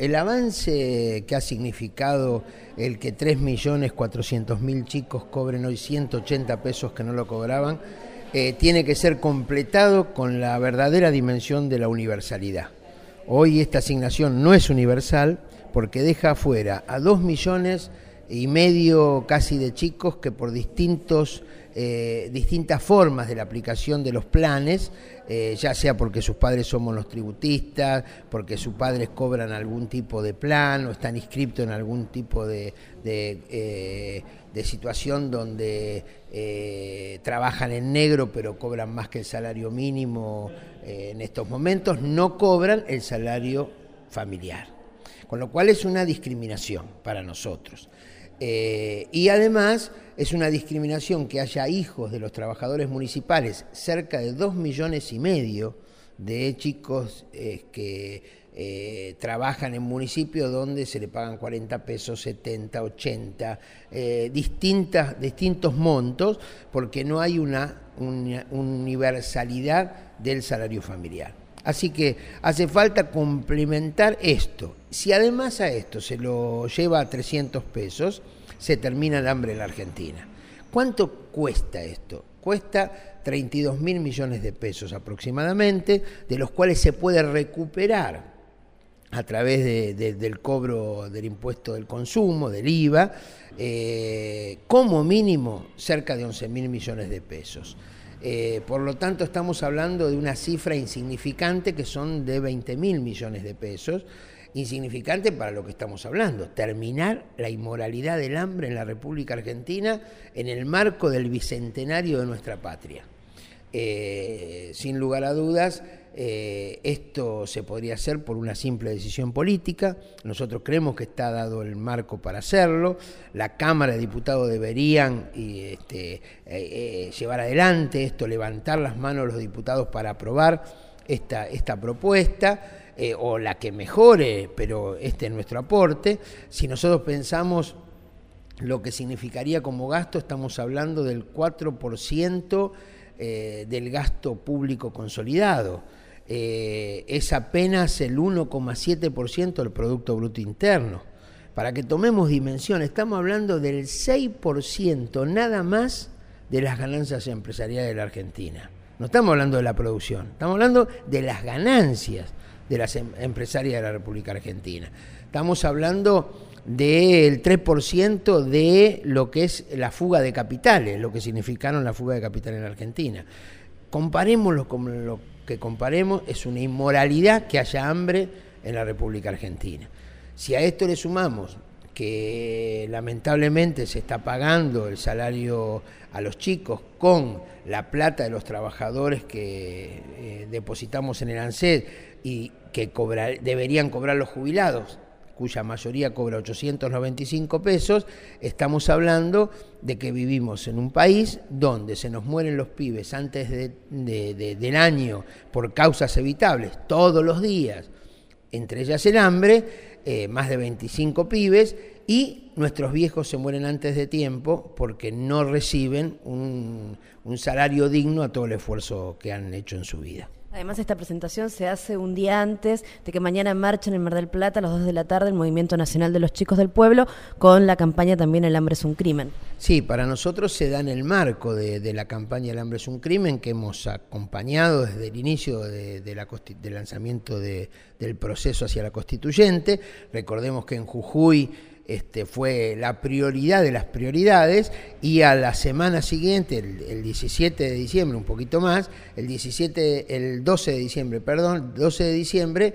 el avance que ha significado el que 3.400.000 chicos cobren hoy 180 pesos que no lo cobraban, tiene que ser completado con la verdadera dimensión de la universalidad. Hoy esta asignación no es universal porque deja afuera a 2,5 millones casi de chicos que por distintas formas de la aplicación de los planes, ya sea porque sus padres son monotributistas, porque sus padres cobran algún tipo de plan o están inscriptos en algún tipo de situación donde trabajan en negro pero cobran más que el salario mínimo en estos momentos, no cobran el salario familiar, con lo cual es una discriminación para nosotros. Y además es una discriminación que haya hijos de los trabajadores municipales, cerca de 2,5 millones de chicos que trabajan en municipios donde se le pagan 40 pesos, 70, 80, distintos montos, porque no hay una universalidad del salario familiar. Así que hace falta complementar esto. Si además a esto se lo lleva a 300 pesos, se termina el hambre en la Argentina. ¿Cuánto cuesta esto? Cuesta 32.000 millones de pesos aproximadamente, de los cuales se puede recuperar a través del cobro del impuesto del consumo, del IVA, como mínimo cerca de 11.000 millones de pesos. Por lo tanto, estamos hablando de una cifra insignificante que son de 20.000 millones de pesos, insignificante para lo que estamos hablando, terminar la inmoralidad del hambre en la República Argentina en el marco del bicentenario de nuestra patria. Sin lugar a dudas, esto se podría hacer por una simple decisión política. Nosotros creemos que está dado el marco para hacerlo. La Cámara de Diputados deberían llevar adelante esto, levantar las manos los diputados para aprobar esta propuesta, o la que mejore, pero este es nuestro aporte. Si nosotros pensamos lo que significaría como gasto, estamos hablando del 4% del gasto público consolidado. Es apenas el 1,7% del Producto Bruto Interno. Para que tomemos dimensión, estamos hablando del 6% nada más de las ganancias empresariales de la Argentina. No estamos hablando de la producción, estamos hablando de las ganancias de las empresarias de la República Argentina. Estamos hablando del 3% de lo que es la fuga de capitales, lo que significaron la fuga de capitales en la Argentina. Comparémoslo con lo que comparemos, es una inmoralidad que haya hambre en la República Argentina. Si a esto le sumamos que lamentablemente se está pagando el salario a los chicos con la plata de los trabajadores que depositamos en el ANSES y que deberían cobrar los jubilados, cuya mayoría cobra 895 pesos, estamos hablando de que vivimos en un país donde se nos mueren los pibes antes del año por causas evitables todos los días, entre ellas el hambre, más de 25 pibes, y nuestros viejos se mueren antes de tiempo porque no reciben un salario digno a todo el esfuerzo que han hecho en su vida. Además, esta presentación se hace un día antes de que mañana marchen en Mar del Plata a las 2 de la tarde el Movimiento Nacional de los Chicos del Pueblo, con la campaña también El hambre es un crimen. Sí, para nosotros se da en el marco de la campaña El hambre es un crimen, que hemos acompañado desde el inicio del lanzamiento del proceso hacia la constituyente. Recordemos que en Jujuy fue la prioridad de las prioridades, y a la semana siguiente, el 17 de diciembre, un poquito más, el 12 de diciembre,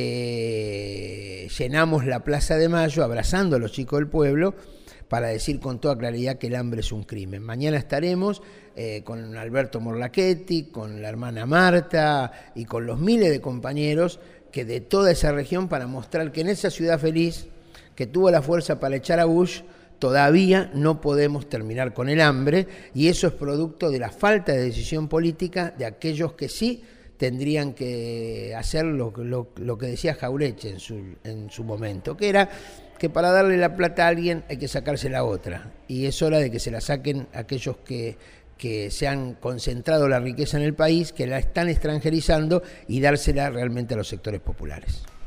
llenamos la Plaza de Mayo abrazando a los chicos del pueblo para decir con toda claridad que el hambre es un crimen. Mañana estaremos con Alberto Morlachetti, con la hermana Marta y con los miles de compañeros que de toda esa región, para mostrar que en esa ciudad feliz que tuvo la fuerza para echar a Bush, todavía no podemos terminar con el hambre, y eso es producto de la falta de decisión política de aquellos que sí tendrían que hacer lo que decía Jauretche en su momento, que era que para darle la plata a alguien hay que sacarse la otra, y es hora de que se la saquen aquellos que se han concentrado la riqueza en el país, que la están extranjerizando, y dársela realmente a los sectores populares.